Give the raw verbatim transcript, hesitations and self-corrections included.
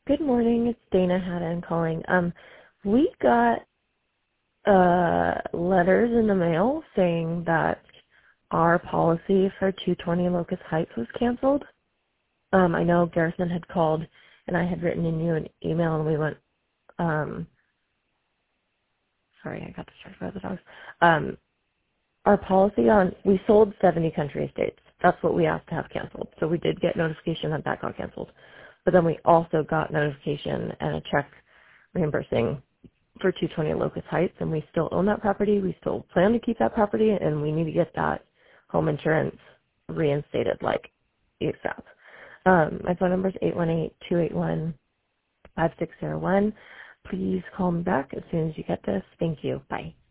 Good morning. It's Dana Haddon calling. Um, we got uh, letters in the mail saying that our policy for two twenty Locust Heights was canceled. Um, I know Garrison had called, and I had written in you an email, and we went. Um, sorry, I got distracted by the dogs. Um, our policy on we sold seventy country estates. That's what we asked to have canceled. So we did get notification that that got canceled, but then we also got notification and a check reimbursing for two twenty Locust Heights, and we still own that property. We still plan to keep that property, and we need to get that home insurance reinstated like ASAP. Um, my phone number is eight one eight, two eight one, five six zero one. Please call me back as soon as you get this. Thank you. Bye.